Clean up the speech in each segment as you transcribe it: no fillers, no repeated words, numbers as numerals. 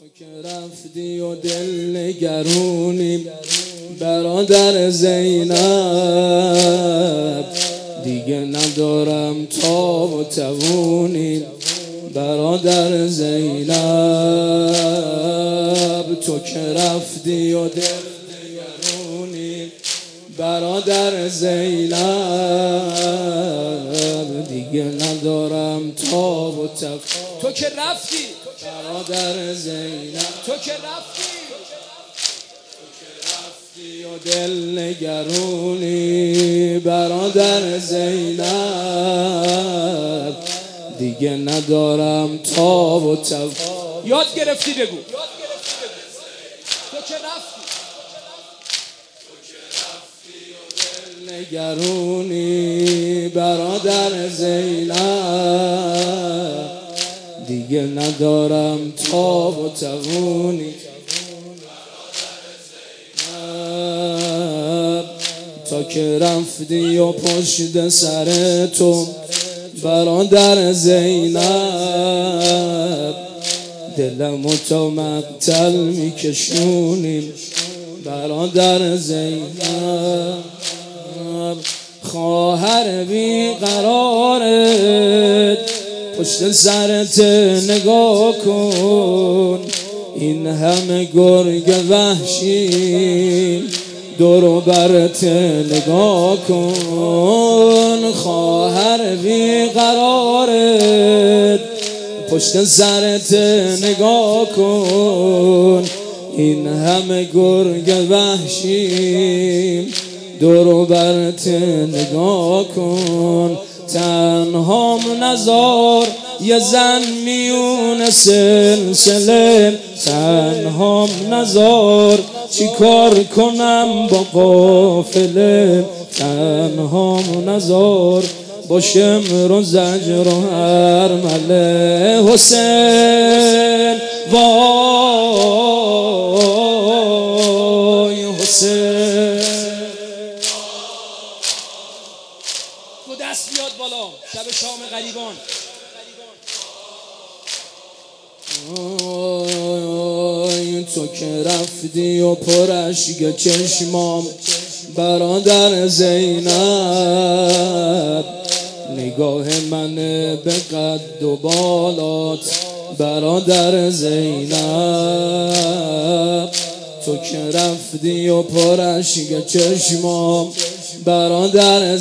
تو که رفتی و دل نگرونیم برادر زینب، دیگه ندارم تاب و توونیم برادر زینب. تو که رفتی و دل نگرونیم برادر زینب، دیگه ندارم تاب و توونیم. تو که رفتی برادر زینب، تو که رفتی و دل نگرونی برادر زینب، دیگه ندارم تاب و توانایی. یاد گرفتی بگو. تو که رفتی و دل نگرونی برادر زینب، دیگه ندارم تاب و توانی. تا که رفتی و پشت سر تو برادر زینب، دلمو تا مقتل میکشونیم برادر زینب. خواهر بیقرارت پشت سرت نگاه کن، این همه گرگ وحشی دور و برت نگاه کن. خواهر بیقرارت پشت سرت نگاه کن، این همه گرگ وحشی دور و برت نگاه کن. تنهام نزار یه زن میون سلسله، تنهام نزار چی کار کنم با قافله، تنهام نزار با شمر و زجر و هرمله. حسین وای حسین، تو دست بیاد بالا شب شام غریبان. تو که رفتی و پرشگ چشمام برادر زینب، نگاه من به قد و بالات برادر زینب. تو که رفتی و پرشگ چشمام برادر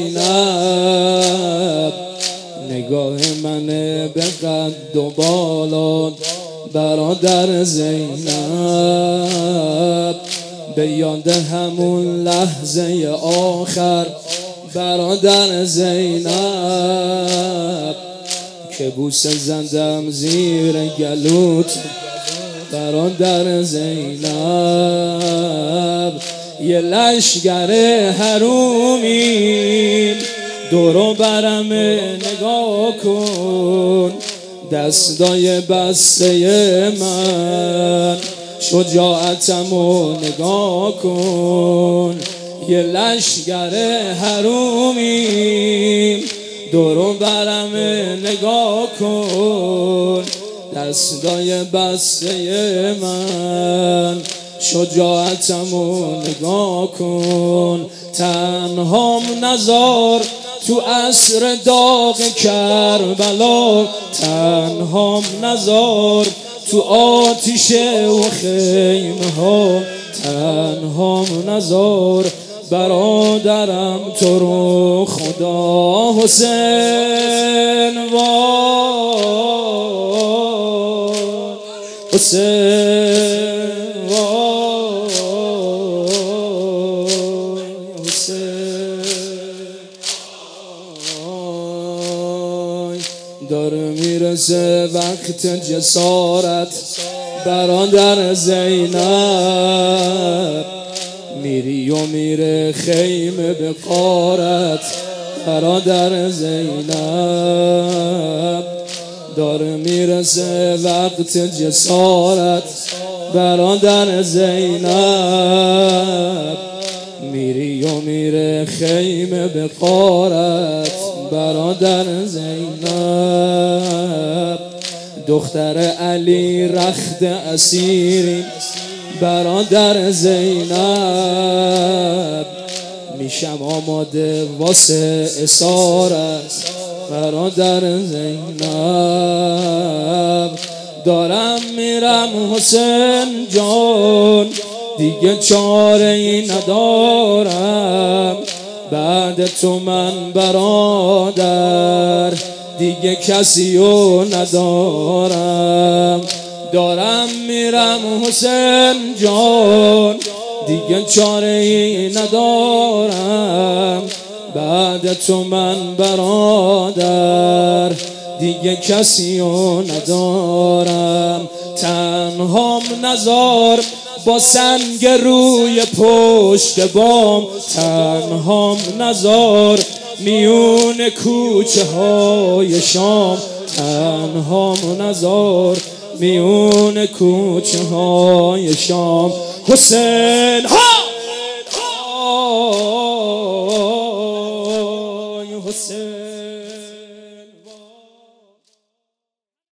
زینب، نگاه من به قد و بالات برادر زینب. به یاد همون لحظه آخر برادر زینب، که بوسه زدم زیر گلوت برادر زینب. یه لشگر حرومی دور و برم نگاه کن، دستای بسته من شجاعتمو نگاه کن. یه لشگر حرومی دور و برم نگاه کن، دستای بسته من شجاعتمو نگاه کن. تنهام نزار تو عصر داغ کربلا، تنهام نزار تو آتیش و خیمه ها، تنهام نزار برادرم تو رو خدا. حسین وای حسین وای حسین وای. داره میرسه وقت جسارت برادر زینب، میری و میره خیمه به غارت برادر زینب. داره میرسه وقت جسارت برادر زینب، میری و میره خیمه به غارت برادر زینب. دختر علی رخت اسیری برادر زینب، میشم آماده واسه اسارت برادر زینب. دارم میرم حسین جان، دیگه چاره ای ندارم، بعد تو من برادر دیگه کسیو ندارم. دارم میرم حسین جان، دیگه چاره ای ندارم، بعد تو من برادر دیگه کسیو ندارم. تنهام نزار با سنگ روی پشت بام، تنهام نزار میون کوچه های شام، تنهام نزار میون کوچه های شام. حسین ها حسین